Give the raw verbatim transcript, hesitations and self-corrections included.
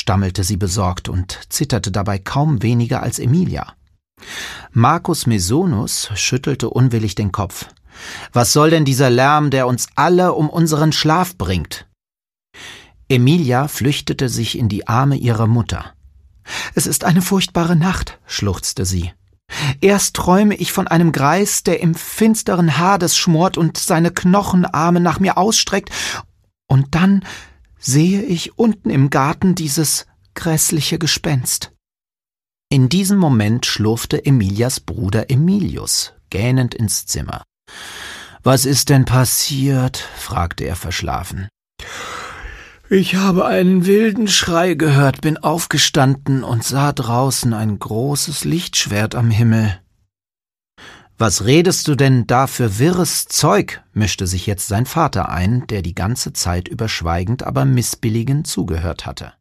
stammelte sie besorgt und zitterte dabei kaum weniger als Emilia. Marcus Mesonus schüttelte unwillig den Kopf. »Was soll denn dieser Lärm, der uns alle um unseren Schlaf bringt?« Emilia flüchtete sich in die Arme ihrer Mutter. »Es ist eine furchtbare Nacht«, schluchzte sie. »Erst träume ich von einem Greis, der im finsteren Hades schmort und seine Knochenarme nach mir ausstreckt, und dann sehe ich unten im Garten dieses grässliche Gespenst.« In diesem Moment schlurfte Emilias Bruder Emilius gähnend ins Zimmer. »Was ist denn passiert?« fragte er verschlafen. »Ich habe einen wilden Schrei gehört, bin aufgestanden und sah draußen ein großes Lichtschwert am Himmel.« »Was redest du denn da für wirres Zeug?« mischte sich jetzt sein Vater ein, der die ganze Zeit über schweigend, aber missbilligend zugehört hatte.